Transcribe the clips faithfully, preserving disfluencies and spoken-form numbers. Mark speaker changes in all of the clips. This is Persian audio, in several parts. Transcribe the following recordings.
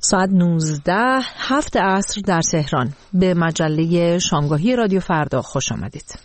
Speaker 1: ساعت نوزده هفت عصر در تهران. به مجله شامگاهی رادیو فردا خوش آمدید.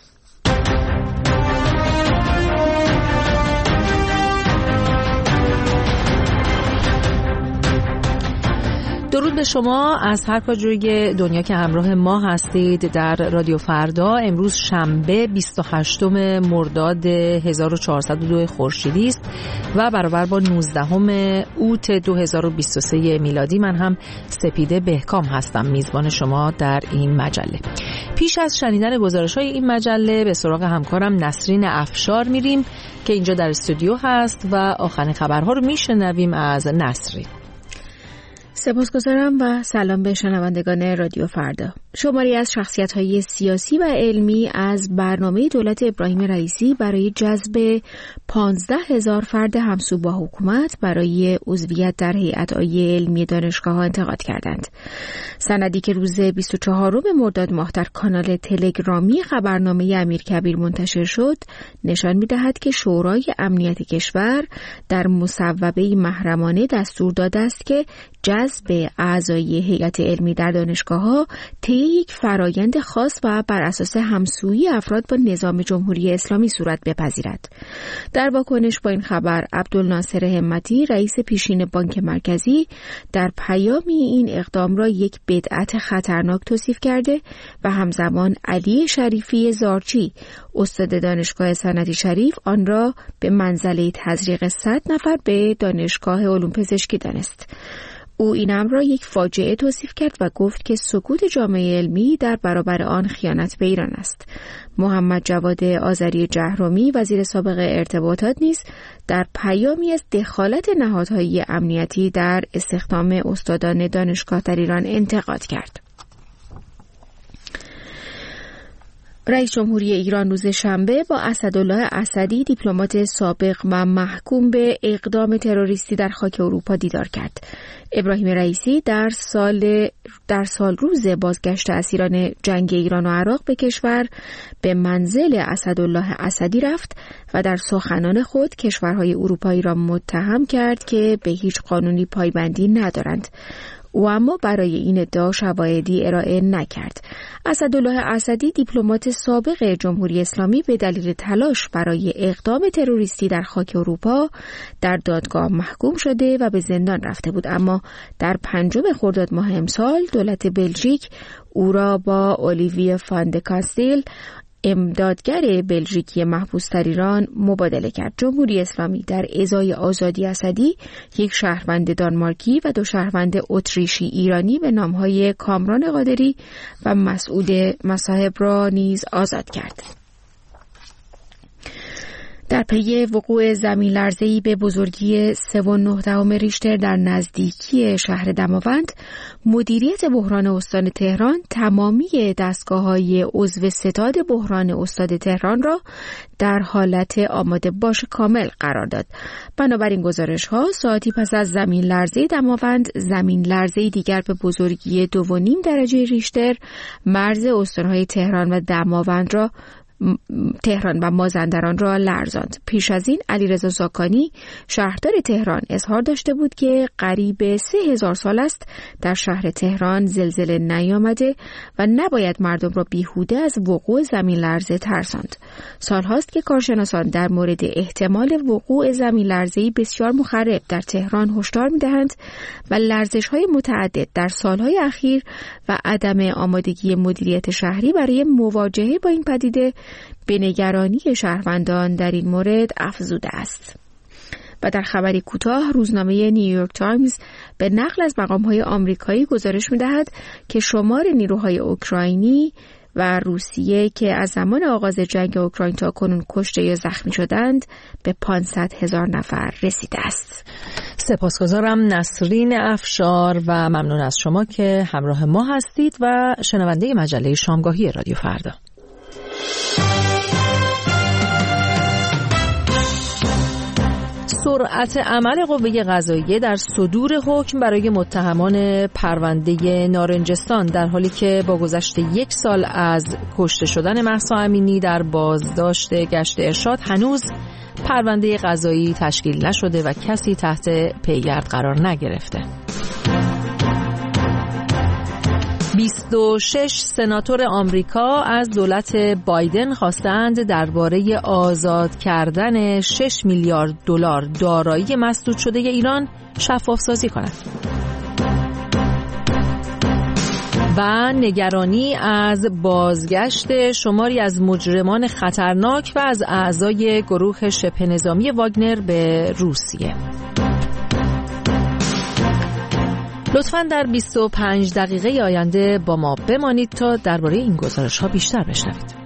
Speaker 1: درود به شما از هر کجای دنیا که همراه ما هستید در رادیو فردا. امروز شنبه بیست و هشتم مرداد هزار و چهارصد و دو خورشیدی است و برابر با نوزدهم اوت دو هزار و بیست و سه میلادی. من هم سپیده بهکام هستم میزبان شما در این مجله. پیش از شنیدن گزارش‌های این مجله به سراغ همکارم نسرین افشار میریم که اینجا در استودیو هست و آخرین خبرها رو میشنویم از نسرین.
Speaker 2: سپاسگزارم و سلام به شنوندگان رادیو فردا. شماری از شخصیت‌های سیاسی و علمی از برنامه دولت ابراهیم رئیسی برای جذب پانزده هزار فرد همسو با حکومت برای عضویت در هیئت‌های علمی دانشگاه‌ها انتقاد کردند. سندی که روز بیست و چهارم مرداد ماه در کانال تلگرامی خبرنامه امیرکبیر منتشر شد، نشان می‌دهد که شورای امنیت کشور در مصوبه محرمانه دستور داده است که جذب اعضای هیئت علمی در دانشگاه‌ها طی یک فرایند خاص و بر اساس همسویی افراد با نظام جمهوری اسلامی صورت بپذیرد. در واکنش با این خبر، عبدالناصر همتی، رئیس پیشین بانک مرکزی، در پیامی این اقدام را یک بدعت خطرناک توصیف کرده و همزمان علی شریفی زارچی، استاد دانشگاه سنتی شریف، آن را به منزله تزریق صد نفر به دانشگاه علوم پزشکی دانست. او این امر را یک فاجعه توصیف کرد و گفت که سکوت جامعه علمی در برابر آن خیانت به ایران است. محمد جواد آذری جهرمی، وزیر سابق ارتباطات، نیز در پیامی از دخالت نهادهای امنیتی در استخدام استادان دانشگاه در ایران انتقاد کرد. رئیس جمهوری ایران روز شنبه با اسدالله اسدی، دیپلمات سابق و محکوم به اقدام تروریستی در خاک اروپا، دیدار کرد. ابراهیم رئیسی در سال در سال روز بازگشت اسیران جنگ ایران و عراق به کشور به منزل اسدالله اسدی رفت و در سخنان خود کشورهای اروپایی را متهم کرد که به هیچ قانونی پایبندی ندارند. او اما برای این ادعا شواهدی ارائه نکرد. اسدالله اسدی، دیپلمات سابق جمهوری اسلامی، به دلیل تلاش برای اقدام تروریستی در خاک اروپا در دادگاه محکوم شده و به زندان رفته بود، اما در پنجم خرداد ماه امسال دولت بلژیک او را با اولیویه فان د کاستیل، امدادگر بلژیکی محبوس در ایران، مبادله کرد. جمهوری اسلامی در ازای آزادی اسدی یک شهروند دانمارکی و دو شهروند اتریشی ایرانی به نامهای کامران قادری و مسعود مصاحب را نیز آزاد کرد. در پی وقوع زمین لرزه‌ای به بزرگی سه و نه دهم ریشتر در نزدیکی شهر دماوند، مدیریت بحران استان تهران تمامی دستگاه‌های عضو ستاد بحران استان تهران را در حالت آماده باش کامل قرار داد. بنابراین گزارش‌ها ساعتی پس از زمین لرزه دماوند، زمین لرزه دیگر به بزرگی دو و نیم درجه ریشتر مرز استان‌های تهران و دماوند را تهران و مازندران را لرزاند. پیش از این علیرضا زاکانی، شهردار تهران، اظهار داشته بود که قریب سه هزار سال است در شهر تهران زلزله نیامده و نباید مردم را بیهوده از وقوع زمین لرزه ترساند. سالهاست که کارشناسان در مورد احتمال وقوع زمین لرزه‌ای بسیار مخرب در تهران هشدار می‌دهند و لرزش‌های متعدد در سالهای اخیر و عدم آمادگی مدیریت شهری برای مواجهه با این پدیده به نگرانی شهروندان در این مورد افزوده است. و در خبری کوتاه، روزنامه نیویورک تایمز به نقل از مقام‌های آمریکایی گزارش می‌دهد که شمار نیروهای اوکراینی و روسیه که از زمان آغاز جنگ اوکراین تا کنون کشته یا زخمی شدند به پانصد هزار نفر رسیده است.
Speaker 1: سپاسگزارم نسرین افشار و ممنون از شما که همراه ما هستید و شنونده مجله شامگاهی رادیو فردا. سرعت عمل قوه قضاییه در صدور حکم برای متهمان پرونده نارنجستان، در حالی که با گذشت یک سال از کشته شدن مهسا امینی در بازداشت گشت ارشاد هنوز پرونده قضایی تشکیل نشده و کسی تحت پیگرد قرار نگرفته. بیست و شش سناتور آمریکا از دولت بایدن خواستند درباره آزاد کردن شش میلیارد دلار دارایی مسدود شده ایران شفاف‌سازی کنند. و نگرانی از بازگشت شماری از مجرمان خطرناک و از اعضای گروه شبه نظامی واگنر به روسیه. لطفاً در بیست و پنج دقیقه آینده با ما بمانید تا درباره این گزارش‌ها بیشتر بشنوید.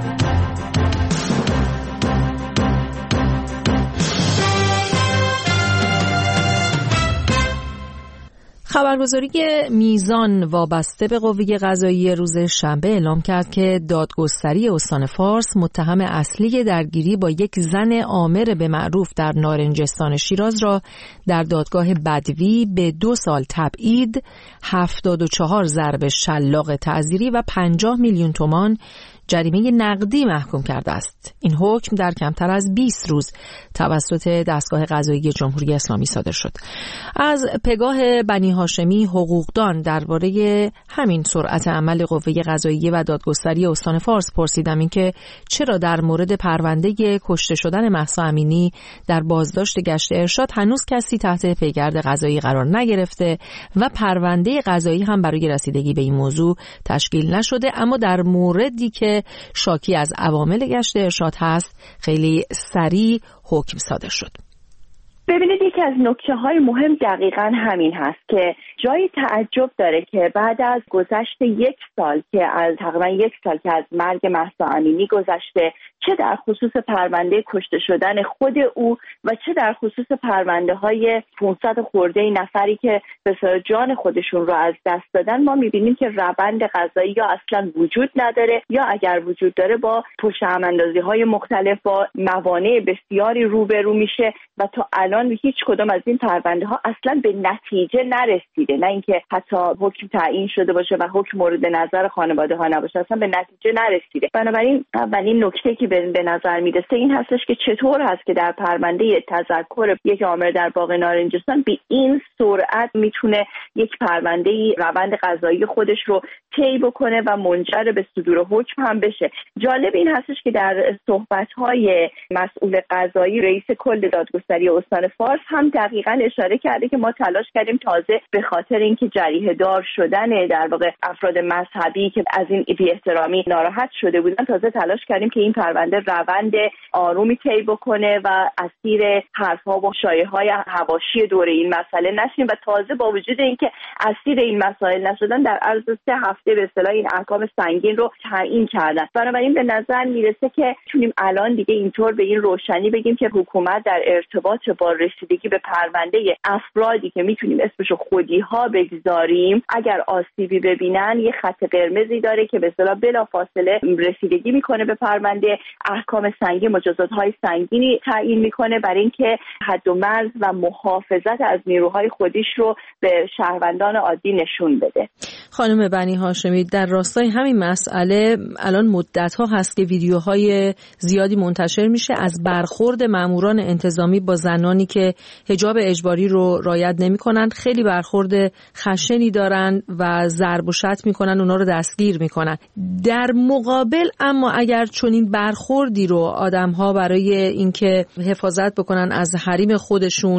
Speaker 1: خبرگزاری میزان وابسته به قوه قضاییه روز شنبه اعلام کرد که دادگستری استان فارس متهم اصلی درگیری با یک زن آمر به معروف در نارنجستان شیراز را در دادگاه بدوی به دو سال تبعید، هفتاد و چهار ضرب شلاق تعزیری و پنجاه میلیون تومان جریمه نقدی محکوم کرده است. این حکم در کمتر از بیست روز توسط دستگاه قضایی جمهوری اسلامی صادر شد. از پگاه بنی هاشمی حقوقدان درباره همین سرعت عمل قوه قضاییه و دادگستری استان فارس پرسیدم اینکه چرا در مورد پرونده کشته شدن مهسا امینی در بازداشت گشت ارشاد هنوز کسی تحت پیگرد قضایی قرار نگرفته و پرونده قضایی هم برای رسیدگی به این موضوع تشکیل نشده، اما در موردی که شاکی از عوامل گشت ارشاد هست خیلی سریع حکم صادر شد.
Speaker 3: ببینید، یکی از نکته‌های مهم دقیقاً همین هست که جای تعجب داره که بعد از گذشت یک سال که از تقریباً یک سال که از مرگ مهسا امینی گذشته، چه در خصوص پرونده کشته شدن خود او و چه در خصوص پرونده های پانصد خورده نفری که به سر جان خودشون رو از دست دادن، ما می‌بینیم که روند قضایی یا اصلاً وجود نداره یا اگر وجود داره با پشت هم اندازی‌های مختلف با موانع بسیاری روبرو میشه و تا الان هیچ کدام از این پرونده ها اصلا به نتیجه نرسیده، نه اینکه حتی حکم تعیین شده باشه و حکم مورد نظر خانواده ها نباشه، اصلا به نتیجه نرسیده. بنابراین اولین نکته که به نظر میرسه این هستش که چطور هست که در پرونده تذکر یک آمر در باغ نارنجستان به این سرعت میتونه یک پرونده روند قضایی خودش رو طی بکنه و منجر به صدور حکم هم بشه. جالب این هستش که در صحبت‌های مسئول قضایی رئیس کل دادگستری استان فارس هم دقیقاً اشاره کرده که ما تلاش کردیم تازه به خاطر اینکه جریحه دار شدن در واقع افراد مذهبی که از این بی احترامی ناراحت شده بودن، تازه تلاش کردیم که این پرونده روند آرومی طی بکنه و اسیر حرف‌ها و شایعه‌های حواشی دوره این مسئله نشیم و تازه با وجود اینکه اسیر این مسائل نشدن در عرض سه هفته به اصطلاح این احکام سنگین رو تعیین کردن. بنابراین به نظر میرسه که میتونیم الان دیگه اینطور به این روشنی بگیم که حکومت در ارتباط با رسیدگی به پرونده افرادی که میتونیم اسمشو خودی‌ها بگذاریم اگر آسیبی ببینن یه خط قرمزی داره که به اصطلاح بلافاصله رسیدگی میکنه به پرونده، احکام سنگین، مجازات‌های سنگینی تعیین میکنه برای اینکه حد و مرز و محافظت از نیروهای خودش رو به شهروندان عادی نشون بده.
Speaker 1: خانم بنی هاشمی، در راستای همین مسئله الان مدت‌ها هست که ویدیوهای زیادی منتشر میشه از برخورد ماموران انتظامی با زنانی که حجاب اجباری رو رعایت نمی‌کنن. خیلی برخورد خشنی دارن و ضرب و شتم می‌کنن، اونا رو دستگیر می‌کنن. در مقابل اما اگر چنین برخوردی رو آدم‌ها برای اینکه حفاظت بکنن از حریم خودشون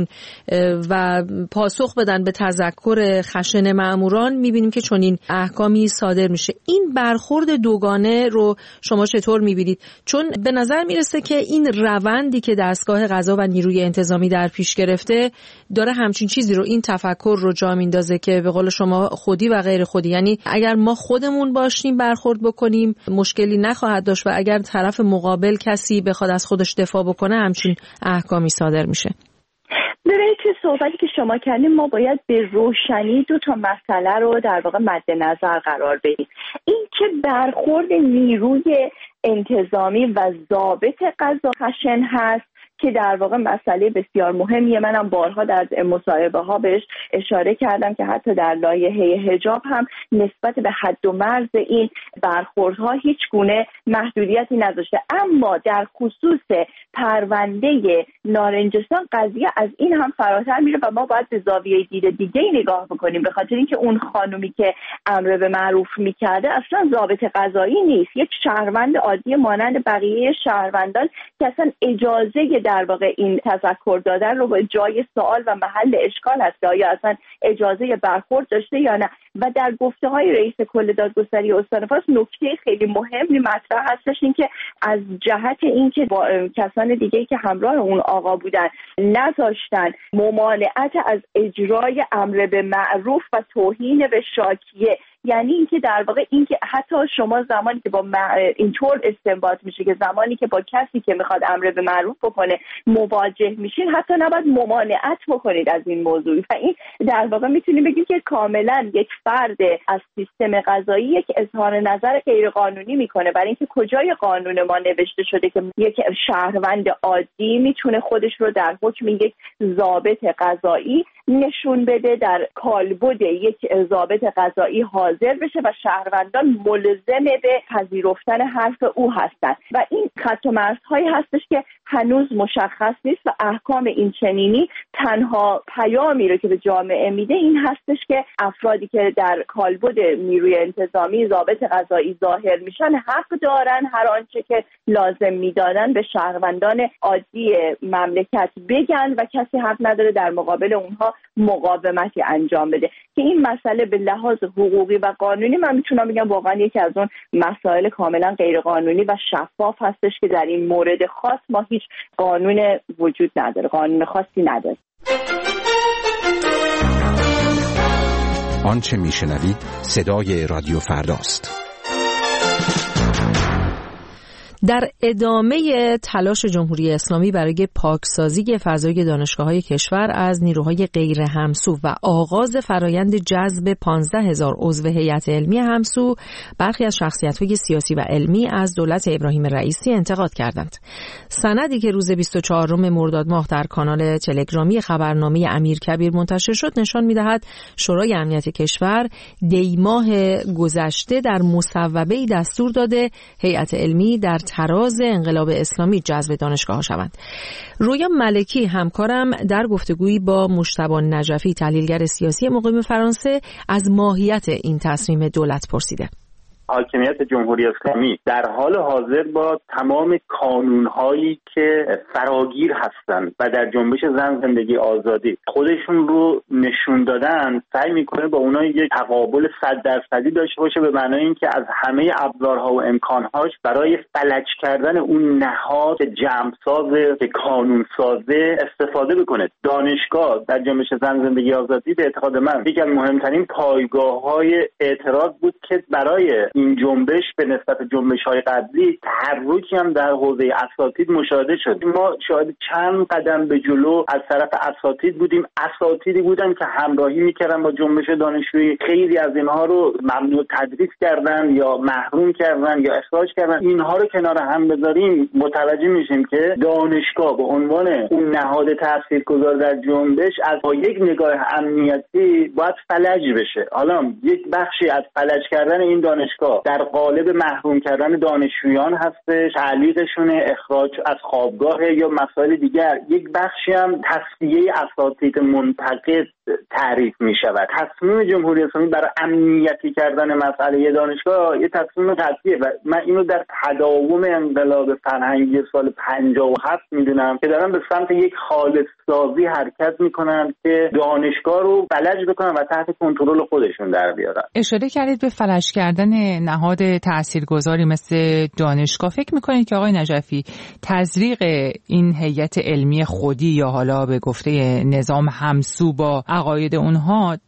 Speaker 1: و پاسخ بدن به تذکر خشن ماموران، می‌بینیم که چنین احکامی صادر میشه. این برخورد دوگانه رو شما چطور می‌بینید؟ چون به نظر میرسه که این روندی که دستگاه قضا و نیروی انتظامی در پیش گرفته داره همچین چیزی رو، این تفکر رو جا میندازه که به قول شما خودی و غیر خودی، یعنی اگر ما خودمون باشیم برخورد بکنیم مشکلی نخواهد داشت و اگر طرف مقابل کسی بخواد از خودش دفاع بکنه همچین احکامی صادر میشه.
Speaker 3: ببینید که صحبتی که شما کردیم ما باید به روشنی دو تا مسئله رو در واقع مد نظر قرار بدیم. این که برخورد نیروی انتظامی و ضابط قضا خشن هست که در واقع مسئله بسیار مهمیه. منم بارها در مصاحبه ها بهش اشاره کردم که حتی در لایحه حجاب هم نسبت به حد و مرز این برخوردها هیچ گونه محدودیتی نذاشته. اما در خصوص پرونده نارنجستان قضیه از این هم فراتر میره و ما باید به زاویه دید دیگه نگاه بکنیم، به خاطر اینکه اون خانومی که امر به معروف میکرده اصلا ضابط قضایی نیست، یک شهروند عادی مانند بقیه شهروندان که اصلا اجازه در واقع این تذکر دادن رو به جای سوال و محل اشکال هست یا اصلا اجازه برخورد داشته یا نه. و در گفته های رئیس کل دادگستری استان فارس نکته خیلی مهمی مطرح هستش، این که از جهت اینکه با کسان دیگه‌ای که همراه اون آقا بودن نذاشتن ممانعت از اجرای امر به معروف و توهین به شاکیه، یعنی اینکه در واقع اینکه حتی شما زمانی که با اینطور استنباط میشه که زمانی که با کسی که میخواد امر به معروف بکنه مواجه میشین حتی نباید ممانعت بکنید از این موضوع. و این در واقع میتونیم بگیم که کاملا یک فرد از سیستم قضایی که اظهار نظر غیر قانونی میکنه، برای اینکه کجای قانون ما نوشته شده که یک شهروند عادی میتونه خودش رو در حکم یک ضابط قضایی نشون بده، در کالبد یک ضابط قضایی حاضر بشه و شهروندان ملزم به پذیرفتن حرف او هستند. و این خط و مرزهایی هستش که هنوز مشخص نیست و احکام این چنینی تنها پیامی رو که به جامعه میده این هستش که افرادی که در کالبد نیروی انتظامی ضابط قضایی ظاهر میشن حق دارن هر آنچه که لازم میدانن به شهروندان عادی مملکت بگن و کسی حق نداره در مقابل اونها مقاومتی انجام بده. که این مسئله به لحاظ حقوقی و قانونی من میتونم بگم واقعا یکی از اون مسائل کاملا غیر قانونی و شفاف هستش که در این مورد خاص ما هیچ قانون وجود نداره، قانون خاصی نداره.
Speaker 4: آنچه میشنوید صدای رادیو فرداست.
Speaker 1: در ادامه تلاش جمهوری اسلامی برای پاکسازی فضای دانشگاه‌های کشور از نیروهای غیر همسو و آغاز فرایند جذب پانزده هزار عضو هیئت علمی همسو، برخی از شخصیت‌های سیاسی و علمی از دولت ابراهیم رئیسی انتقاد کردند. سندی که روز بیست و چهارم مرداد ماه در کانال تلگرامی خبرنامه امیرکبیر منتشر شد نشان می‌دهد شورای امنیت کشور دی ماه گذشته در مصوبه‌ای دستور داده هیئت علمی در تراز انقلاب اسلامی جذب دانشگاه‌ها شوند. رویا ملکی همکارم در گفتگویی با مجتبی نجفی تحلیلگر سیاسی مقیم فرانسه از ماهیت این تصمیم دولت پرسیده.
Speaker 5: حاکمیت جمهوری اسلامی در حال حاضر با تمام کانونهایی که فراگیر هستند و در جنبش زن زندگی آزادی خودشون رو نشون دادن سعی میکنه با اونها یک تقابل صد درصدی داشته باشه، به معنای اینکه از همه ابزارها و امکانهاش برای فلج کردن اون نهاد جمع‌ساز که قانون سازه استفاده بکنه. دانشگاه در جنبش زن زندگی آزادی به اعتقاد من یکی از مهمترین پایگاه‌های اعتراض بود که برای این جنبش به نسبت جنبش‌های قبلی تحرکی هم در حوزه اساتید مشاهده شد. ما شاهد چند قدم به جلو از طرف اساتید بودیم، اساتیدی بودن که همراهی میکردن با جنبش دانشجویی، خیلی از اینها رو ممنوع تدریس کردن یا محروم کردن یا اخراج کردن. اینها رو کنار هم بذاریم متوجه میشیم که دانشگاه به عنوان اون نهاد تاثیرگذار در جنبش از با یک نگاه امنیتی باید فلج بشه. حالا یک بخشی از فلج کردن این دانشگاه در قالب محروم کردن دانشجویان هستش، تعلیقشون، اخراج از خوابگاه یا مسائل دیگر. یک بخشی هم تصفیه اساتید منتقد تعریف می شود. تصمیم جمهوری اسلامی برای امنیتی کردن مسئله دانشگاه یه تصمیم قطعیه و من اینو در تداوم انقلاب فرهنگی سال پنجاه و هفت میدونم که دارن به سمت یک خالص سازی حرکت میکنن که دانشگاه رو فلج بکنن و تحت کنترل خودشون در بیارن.
Speaker 6: اشاره کردید به فلج کردن نهاد تاثیرگذاری مثل دانشگاه. فکر میکنید که آقای نجفی تزریق این هیئت علمی خودی یا حالا به گفته نظام همسو با عقاید اونها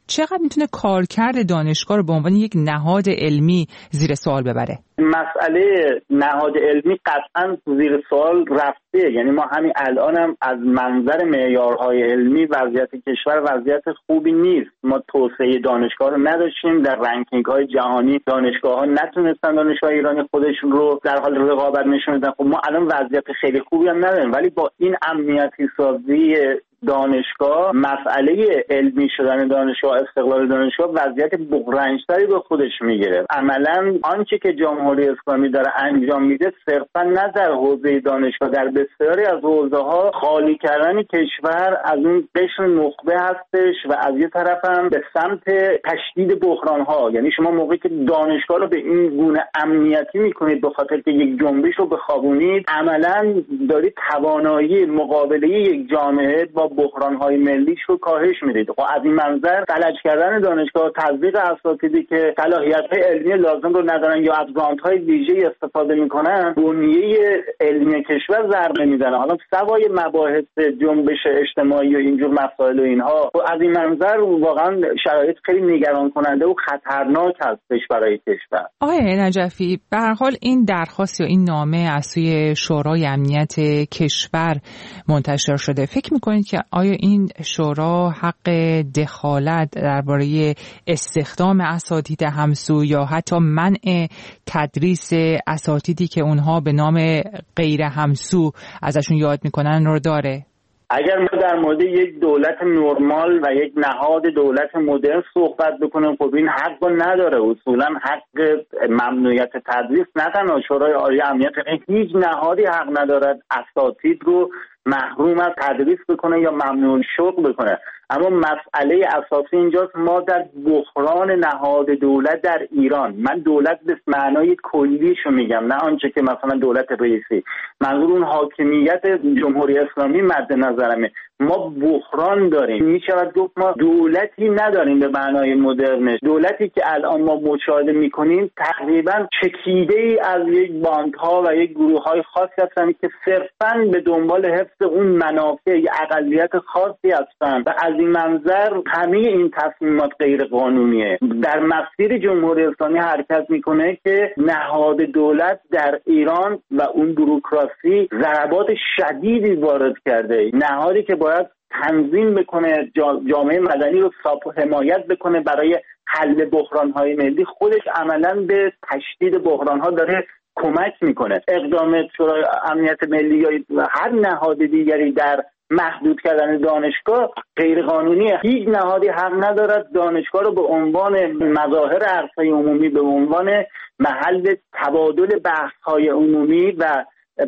Speaker 6: چقدر میتونه کارکرد دانشگاه رو به عنوان یک نهاد علمی زیر سوال ببره؟
Speaker 5: مسئله نهاد علمی قطعا زیر سوال رفته. یعنی ما همین الان هم از منظر معیارهای علمی وضعیت کشور وضعیت خوبی نیست. ما توسعه دانشگاه رو نداشتیم، در رنکینگ های جهانی دانشگاه ها نتونستن دانشگاه ایرانی خودشون رو در حال رقابت نشون بدن. خب ما الان وضعیت خیلی خوبی هم نداریم، ولی با این امنیتی سازی دانشگاه، مسئله علمی شدن دانشگاه، استقلال دانشگاه وضعیت بغرنج‌تری به خودش میگیره. عملاً آنچه که جمهوری اسلامی داره انجام میده صرفاً نه در حوزه دانشگاه، در بسیاری از حوزه‌ها خالی کردن کشور از اون قشر نخبه هستش و از یه طرف هم به سمت تشدید بحران‌ها. یعنی شما موقعی که دانشگاه رو به این گونه امنیتی میکنید به خاطر که یک جنبش رو بخوابونید، عملاً دارید توانایی مقابله یک جامعه با بحران‌های ملیش رو کاهش میدید. خب از این منظر فلج کردن دانشگاه، تزریق اساتیدی که صلاحیت‌های علمی لازم رو ندارن یا از گرانت‌های ویژه‌ای استفاده میکنن، بنیه علمی کشور ضربه میزنه. حالا سوای مباحث جنبش اجتماعی و اینجور مسائل و اینها، خب از این منظر واقعا شرایط خیلی نگران کننده و خطرناک هستش برای کشور.
Speaker 6: آقای نجفی، به هر حال این درخواست یا این نامه از سوی شورای امنیت کشور منتشر شده. فکر می‌کنید که آیا این شورا حق دخالت درباره استخدام اساتید همسو یا حتی منع تدریس اساتیدی که اونها به نام غیر همسو ازشون یاد میکنن رو داره؟
Speaker 5: اگر ما در مورد یک دولت نرمال و یک نهاد دولت مدرن صحبت بکنیم، خب این حق رو نداره. اصولا حق ممنوعیت تدریس نه تنها شورای عالی امنیت، هیچ نهادی حق ندارد اساتید رو محروم از تدریس بکنه یا ممنوع شغل بکنه. اما مسئله اساسی اینجاست ما در بحران نهاد دولت در ایران، من دولت به معنای کلیشو میگم، نه آنچه که مثلا دولت رئیسی، منظور اون حاکمیت جمهوری اسلامی مد نظرمه. ما بحران داریم. میشود گفت ما دولتی نداریم به معنای مدرنش. دولتی که الان ما مشاهده میکنیم تقریبا چکیده ای از یک بانک ها و یک گروه های خاصی هستند که صرفاً به دنبال حفظ اون منافع یا اقلیت خاصی هستند و از این منظر همه این تصمیمات غیر قانونیه. در مسیر جمهوری اسلامی حرکت میکنه که نهاد دولت در ایران و اون بوروکراسی ضربات شدیدی وارد کرده. نهادی که باید تنظیم بکنه، جامعه مدنی رو ساپ حمایت بکنه برای حل بحران‌های ملی، خودش عملاً به تشدید بحران‌ها داره کمک میکنه. اقدام شورای امنیت ملی یا هر نهاد دیگری در محدود کردن دانشگاه غیر قانونیه. هیچ نهادی حق ندارد دانشگاه رو به عنوان مظاهر عرصه عمومی، به عنوان محل تبادل بحث‌های عمومی و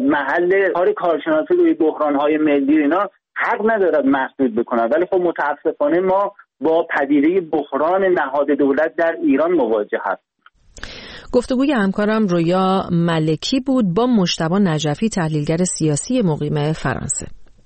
Speaker 5: محل کار کارشناسی روی بحران‌های ملی اینا حق ندارد محدود بکنه. ولی خب متاسفانه ما با پدیده بحران نهاد دولت در ایران مواجه هستیم.
Speaker 1: گفتگوی همکارم رویا ملکی بود با مجتبی نجفی، تحلیلگر سیاسی مقیم فرانسه.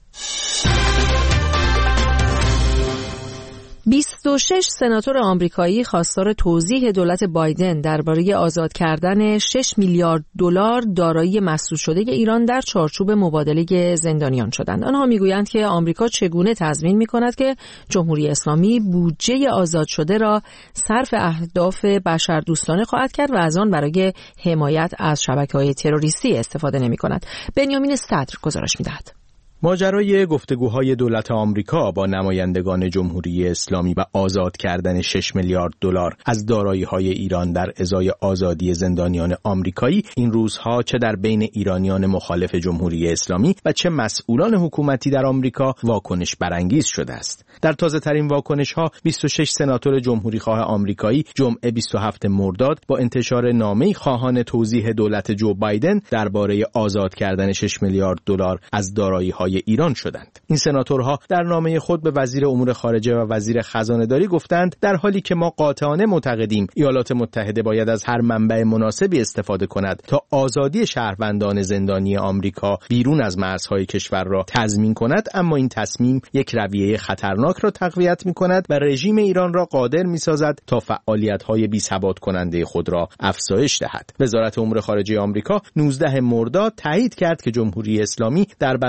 Speaker 1: بیست و شش سناتور آمریکایی خواستار توضیح دولت بایدن درباره آزاد کردن شش میلیارد دلار دارایی مسدود شده ایران در چارچوب مبادله زندانیان شدند. آنها میگویند که آمریکا چگونه تضمین میکند که جمهوری اسلامی بودجه آزاد شده را صرف اهداف بشردوستانه خواهد کرد و از آن برای حمایت از شبکه‌های تروریستی استفاده نمی‌کند. بنیامین صدر گزارش می‌دهد.
Speaker 7: ماجرای گفتگوهای دولت آمریکا با نمایندگان جمهوری اسلامی و آزاد کردن شش میلیارد دلار از دارایی‌های ایران در ازای آزادی زندانیان آمریکایی این روزها چه در بین ایرانیان مخالف جمهوری اسلامی و چه مسئولان حکومتی در آمریکا واکنش برانگیز شده است. در تازه‌ترین واکنش‌ها بیست و شش سناتور جمهوری‌خواه آمریکایی جمعه بیست و هفتم مرداد با انتشار نامه‌ای خواهان توضیح دولت جو بایدن درباره آزاد کردن شش میلیارد دلار از دارایی‌های ایران شدند. این سناتورها در نامه خود به وزیر امور خارجه و وزیر خزانه‌داری گفتند در حالی که ما قاطعانه معتقدیم ایالات متحده باید از هر منبع مناسبی استفاده کند تا آزادی شهروندان زندانی آمریکا بیرون از مرزهای کشور را تضمین کند، اما این تصمیم یک رویه خطرناک را تقویت می‌کند و رژیم ایران را قادر می‌سازد تا فعالیت‌های بی‌ثبات کننده خود را افزایش دهد. وزارت امور خارجه آمریکا نوزدهم مرداد تایید کرد که جمهوری اسلامی در برابر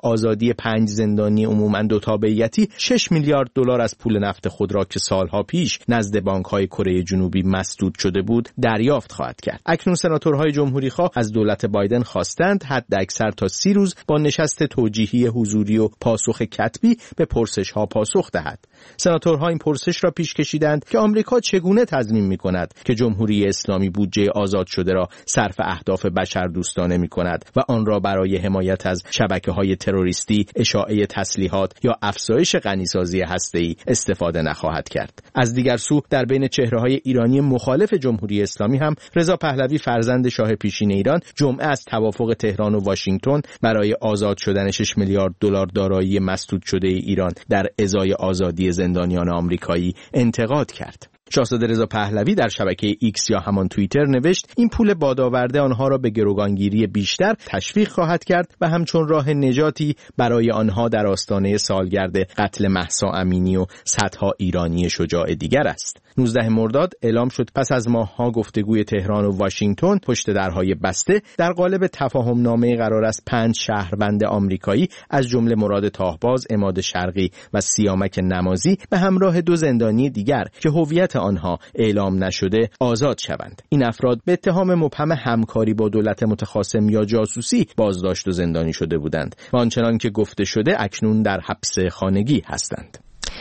Speaker 7: آزادی پنج زندانی عموماً دو تابعیتی شش میلیارد دلار از پول نفت خود را که سالها پیش نزد بانک‌های کره جنوبی مسدود شده بود دریافت خواهد کرد. اکنون سناتورهای جمهوری‌خواه از دولت بایدن خواستند حداکثر تا سی روز با نشست توجیهی حضوری و پاسخ کتبی به پرسش‌ها پاسخ دهد. سناتورها این پرسش را پیش کشیدند که آمریکا چگونه تضمین می‌کند که جمهوری اسلامی بودجه آزاد شده را صرف اهداف بشردوستانه می‌کند و آن را برای حمایت از شبکه‌های تروریستی، اشاعه تسلیحات یا افزایش غنیسازی هسته‌ای استفاده نخواهد کرد. از دیگر سو در بین چهره‌های ایرانی مخالف جمهوری اسلامی هم رضا پهلوی فرزند شاه پیشین ایران جمعه از توافق تهران و واشنگتن برای آزاد شدن شش میلیارد دلار دارایی مسدود شده ایران در ازای آزادی زندانیان آمریکایی انتقاد کرد. شاهزاده رضا پهلوی در شبکه ایکس یا همان توییتر نوشت این پول بادآورده آنها را به گروگانگیری بیشتر تشویق خواهد کرد و همچون راه نجاتی برای آنها در آستانه سالگرد قتل مهسا امینی و صدها ایرانی شجاع دیگر است. نوزدهم مرداد اعلام شد پس از ماه‌ها گفتگوی تهران و واشنگتن پشت درهای بسته در قالب تفاهم‌نامه قرار است پنج شهروند آمریکایی از جمله مراد تاهباز، عماد شرقی و سیامک نمازی به همراه دو زندانی دیگر که هویت آنها اعلام نشده آزاد شوند. این افراد به اتهام مبهم همکاری با دولت متخاصم یا جاسوسی بازداشت و زندانی شده بودند و آنچنان که گفته شده اکنون در حبس خانگی هستند.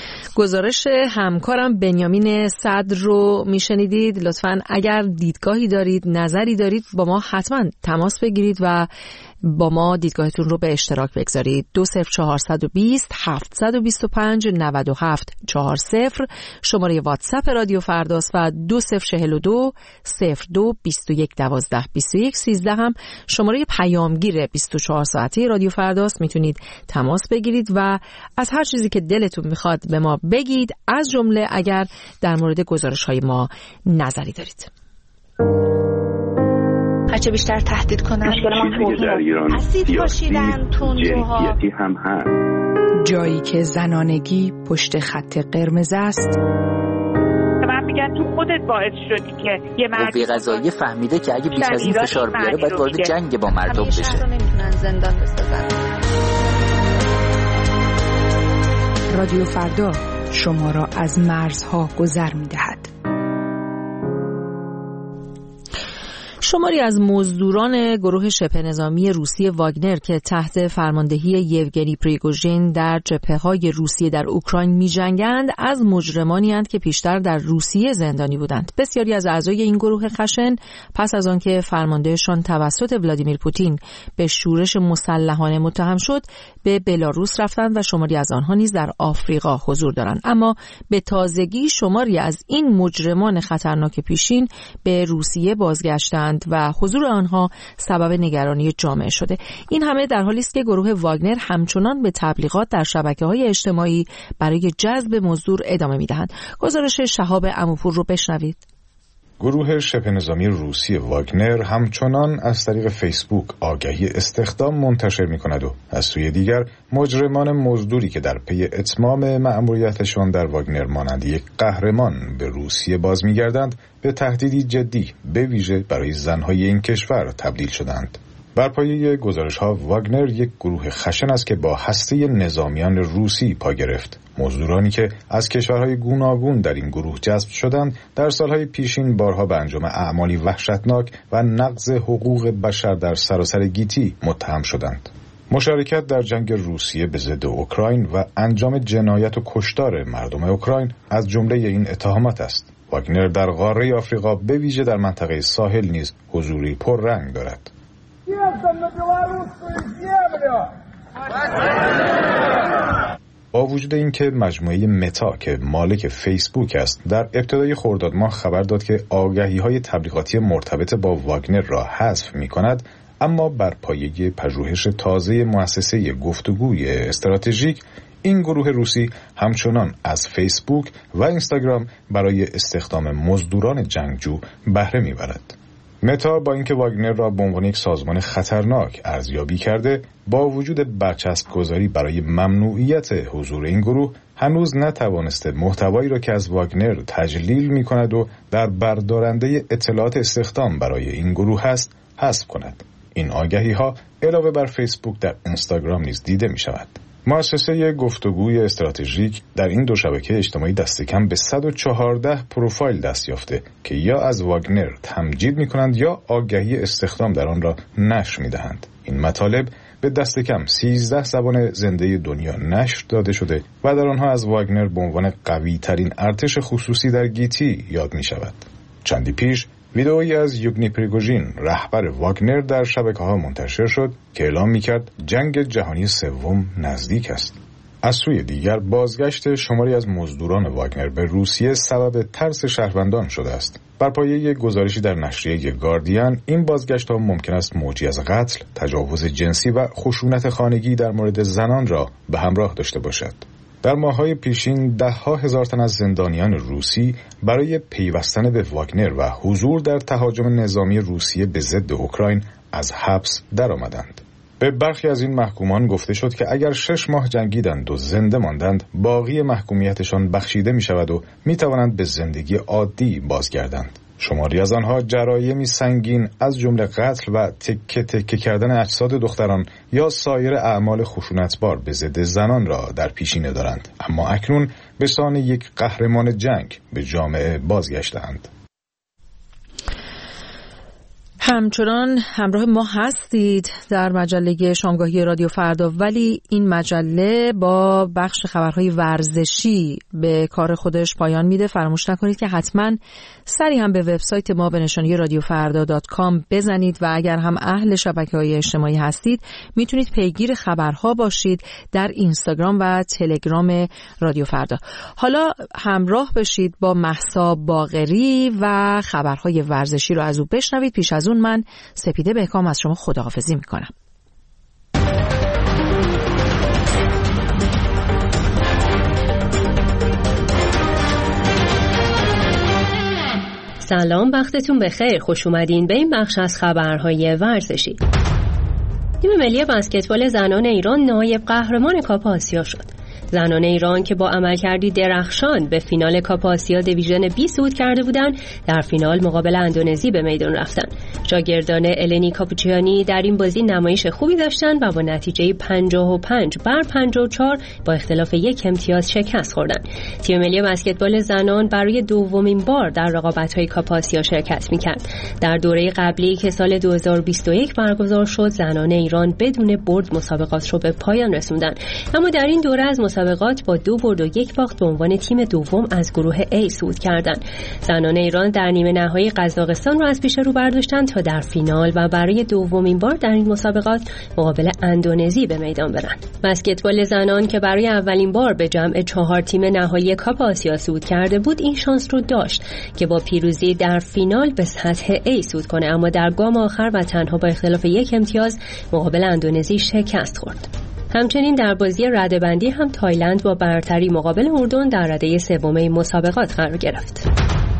Speaker 1: گزارش همکارم بنیامین صدر رو میشنیدید. لطفاً اگر دیدگاهی دارید، نظری دارید با ما حتما تماس بگیرید و با ما دیدگاهتون رو به اشتراک بگذارید. دو صفر چهارصد و بیست هفتصد و بیست و پنج نود و هفت چهار صفر شماره واتساپ رادیو فرداست و دو صفر چهل و دو صفر دو بیست و یک دوازده بیست و یک سیزده هم شماره پیامگیر بیست و چهار ساعته رادیو فرداست. میتونید تماس بگیرید و از هر چیزی که دلتون میخواد به ما بگید، از جمله اگر در مورد گزارش های ما نظری دارید.
Speaker 8: هرچه بیشتر تهدید کنن
Speaker 5: چیزی که در ایران
Speaker 8: اسید پاشیدن، تندروها
Speaker 5: هم هست.
Speaker 9: جایی که زنانگی پشت خط قرمز است.
Speaker 10: من میگم تو خودت باعث شدی که یه مرد
Speaker 11: قوه قضاییه فهمیده که اگه بیش از این فشار بیاره باید وارد جنگ با مردم بشه.
Speaker 8: شهر رو نمیتونن زندان بسازن.
Speaker 9: رادیو فردا شما را از مرزها گذر میدهد.
Speaker 1: شماری از مزدوران گروه شبه نظامی روسی واگنر که تحت فرماندهی یوگنی پریگوژین در جبهه‌های روسیه در اوکراین می‌جنگند از مجرمانی اند که پیشتر در روسیه زندانی بودند. بسیاری از اعضای این گروه خشن پس از آنکه فرماندهشان توسط ولادیمیر پوتین به شورش مسلحانه متهم شد به بلاروس رفتند و شماری از آنها نیز در آفریقا حضور دارند. اما به تازگی شماری از این مجرمان خطرناک پیشین به روسیه بازگشتند و حضور آنها سبب نگرانی جامعه شده. این همه در حالی است که گروه واگنر همچنان به تبلیغات در شبکه‌های اجتماعی برای جذب مزدور ادامه می‌دهند. گزارش شهاب عموپور رو بشنوید.
Speaker 12: گروه شبه نظامی روسی واگنر همچنان از طریق فیسبوک آگهی استخدام منتشر می‌کند و از سوی دیگر مجرمان مزدوری که در پی اتمام مأموریتشان در واگنر مانند یک قهرمان به روسیه باز می‌گردند به تهدیدی جدی به ویژه برای زن‌های این کشور تبدیل شدند. بر پایه گزارش‌ها واگنر یک گروه خشن است که با هسته نظامیان روسی پا گرفت. مزدورانی که از کشورهای گوناگون در این گروه جذب شدند در سالهای پیشین بارها به انجام اعمالی وحشتناک و نقض حقوق بشر در سراسر گیتی متهم شدند. مشارکت در جنگ روسیه به ضد اوکراین و انجام جنایت و کشتار مردم اوکراین از جمله این اتهامات است. واگنر در قاره آفریقا به ویژه در منطقه ساحل نیز حضوری پررنگ دارد. با وجود اینکه مجموعه متا که مالک فیسبوک است در ابتدای خرداد ماه خبر داد که آگهی‌های تبلیغاتی مرتبط با واگنر را حذف می‌کند، اما بر پایه پژوهش تازه مؤسسه گفتگوی استراتژیک این گروه روسی همچنان از فیسبوک و اینستاگرام برای استخدام مزدوران جنگجو بهره می‌برد. متا با اینکه واگنر را به عنوان یک سازمان خطرناک ارزیابی کرده، با وجود برچسب گذاری برای ممنوعیت حضور این گروه هنوز نتوانسته محتوایی را که از واگنر تجلیل می کند و در بردارنده اطلاعات استخدام برای این گروه هست حذف کند. این آگهی ها علاوه بر فیسبوک در اینستاگرام نیز دیده می شود. مؤسسه گفتگوی استراتژیک در این دو شبکه اجتماعی دست کم به صد و چهارده پروفایل دست یافته که یا از واگنر تمجید می کنند یا آگهی استخدام در آن را نشر می دهند. این مطالب به دست کم سیزده زبان زنده دنیا نشر داده شده و در آنها از واگنر به عنوان قوی ترین ارتش خصوصی در گیتی یاد می شود. چندی پیش ویدئویی از یوگنی پریگوژین رهبر واگنر در شبکه‌ها منتشر شد که اعلام می‌کرد جنگ جهانی سوم نزدیک است. از سوی دیگر بازگشت شماری از مزدوران واگنر به روسیه سبب ترس شهروندان شده است. بر پایه یک گزارشی در نشریه گاردین این بازگشت‌ها ممکن است موجی از قتل، تجاوز جنسی و خشونت خانگی در مورد زنان را به همراه داشته باشد. در ماه‌های پیشین ده‌ها هزار تن از زندانیان روسی برای پیوستن به واگنر و حضور در تهاجم نظامی روسیه به ضد اوکراین از حبس درآمدند. به برخی از این محکومان گفته شد که اگر شش ماه جنگیدند و زنده ماندند، باقی محکومیتشان بخشیده می شود و می توانند به زندگی عادی بازگردند. شماری از آنها جرایمی سنگین از جمله قتل و تکه تکه کردن اجساد دختران یا سایر اعمال خشونتبار به ضد زنان را در پیشینه دارند، اما اکنون به سان یک قهرمان جنگ به جامعه بازگشتند.
Speaker 1: همچنان همراه ما هستید در مجله شامگاهی رادیو فردا، ولی این مجله با بخش خبرهای ورزشی به کار خودش پایان میده. فراموش نکنید که حتما سری هم به وبسایت ما به نشانی رادیو فردا دات کام بزنید و اگر هم اهل شبکه‌های اجتماعی هستید میتونید پیگیر خبرها باشید در اینستاگرام و تلگرام رادیو فردا. حالا همراه بشید با مهسا باقری و خبرهای ورزشی رو از او بشنوید. پیش از اون من سپیده بهکام از شما خداحافظی میکنم.
Speaker 13: سلام، وقتتون بخیر. خوش اومدین به این بخش از خبرهای ورزشی. تیم ملی بسکتبال زنان ایران نایب قهرمان کاپ آسیا شد. زنان ایران که با عملکردی درخشان به فینال کاپ آسیا دیویژن بی صعود کرده بودند، در فینال مقابل اندونزی به میدان رفتند. شاگردان النی کاپوچیانی در این بازی نمایش خوبی داشتند و با نتیجه پنجاه و پنج بر پنجاه و چهار با اختلاف یک امتیاز شکست خوردند. تیم ملی بسکتبال زنان برای دومین بار در رقابت‌های کاپ آسیا شرکت می‌کرد. در دوره قبلی که سال دو هزار و بیست و یک برگزار شد، زنان ایران بدون برد مسابقات را به پایان رسوندند. اما در این دوره از مسابقات با دو برد و یک باخت به عنوان تیم دوم از گروه A صعود کردند. زنان ایران در نیمه نهایی قزاقستان را از پیش رو برداشتند تا در فینال و برای دومین بار در این مسابقات مقابل اندونزی به میدان برند. بسکتبال زنان که برای اولین بار به جمع چهار تیم نهایی کاپ آسیا صعود کرده بود، این شانس رو داشت که با پیروزی در فینال به سطح A صعود کنه، اما در گام آخر و تنها با اختلاف یک امتیاز مقابل اندونزی شکست خورد. همچنین در بازی رده‌بندی هم تایلند با برتری مقابل اردن در رده سوم مسابقات قرار گرفت.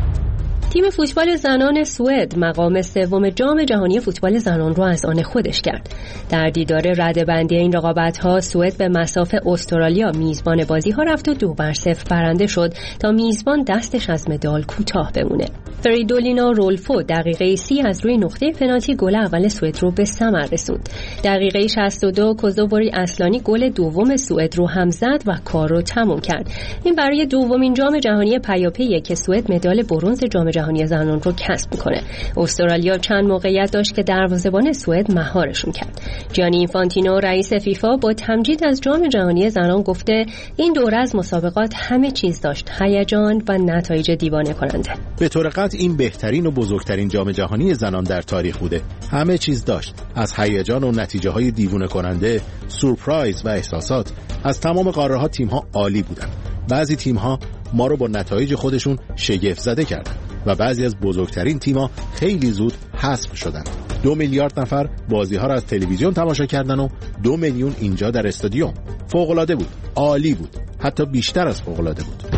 Speaker 13: تیم فوتبال زنان سوئد مقام سوم جام جهانی فوتبال زنان را از آن خودش کرد. در دیدار رده‌بندی این رقابت‌ها سوئد به مصاف استرالیا میزبان بازی‌ها رفت و دو بر صفر برنده شد تا میزبان دستش از مدال کوتاه بمونه. فریدولینا رولفو دقیقه سی از روی نقطه پنالتی گل اول سوئد رو به ثمر رسوند. دقیقه شصت و دو کوزووری اصلانی گل دوم سوئد رو هم زد و کار رو تمام کرد. این برای دومین جام جهانی پیاپیه که سوئد مدال برنز جام جهانی زنان رو کسب میکنه. استرالیا چند موقعیت داشت که دروازه‌بان سوئد مهارشون کرد. جانی اینفانتینو رئیس فیفا با تمجید از جام جهانی زنان گفته این دوره از مسابقات همه چیز داشت، هیجان و نتایج دیوانه کننده.
Speaker 7: به طور قطع این بهترین و بزرگترین جام جهانی زنان در تاریخ بوده. همه چیز داشت، از هیجان و نتیجه های دیوانه کننده، سورپرایز و احساسات. از تمام قاره‌ها تیم‌ها عالی بودن. بعضی تیم‌ها ما رو با نتایج خودشون شگفت زده کردن و بعضی از بزرگترین تیم‌ها خیلی زود حذف شدند. دو میلیارد نفر بازی‌ها را از تلویزیون تماشا کردن و دو میلیون اینجا در استادیوم. فوق‌العاده بود، عالی بود، حتی بیشتر از فوق‌العاده بود.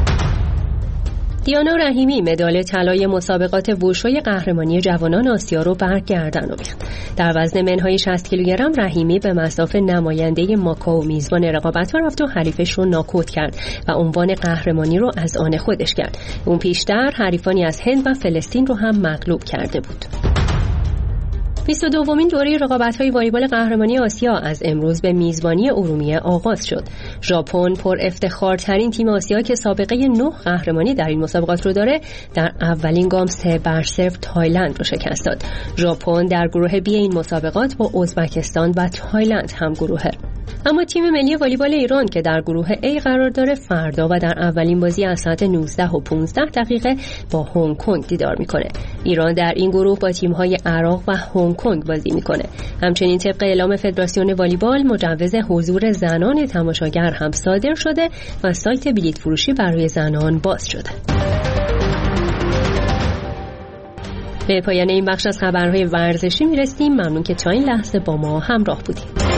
Speaker 13: دیانا رحیمی مدال طلای مسابقات ووشوی قهرمانی جوانان آسیا رو برگردن آورد. در وزن منهای شصت کیلوگرم رحیمی به مصاف نماینده ماکائو میزبان رقابت‌ها رفت و حریفش رو ناکوت کرد و عنوان قهرمانی رو از آن خودش کرد. اون پیشتر حریفانی از هند و فلسطین رو هم مغلوب کرده بود. بیست و دومین دوره رقابت‌های والیبال قهرمانی آسیا از امروز به میزبانی ارومیه آغاز شد. ژاپن پر افتخارترین تیم آسیا که سابقه نه قهرمانی در این مسابقات رو داره، در اولین گام سه بر صفر تایلند رو شکست داد. ژاپن در گروه بی این مسابقات با ازبکستان و تایلند هم گروهه. اما تیم ملی والیبال ایران که در گروه A قرار داره، فردا و در اولین بازی از ساعت نوزده و پانزده دقیقه با هنگ کنگ دیدار میکنه. ایران در این گروه با تیم‌های عراق و هنگ کنگ بازی میکنه. همچنین طبق اعلام فدراسیون والیبال، مجوز حضور زنان تماشاگر هم صادر شده و سایت بلیط فروشی برای زنان باز شده. به پایان این بخش از خبرهای ورزشی میرسیم. ممنون که تا این لحظه با ما همراه بودید.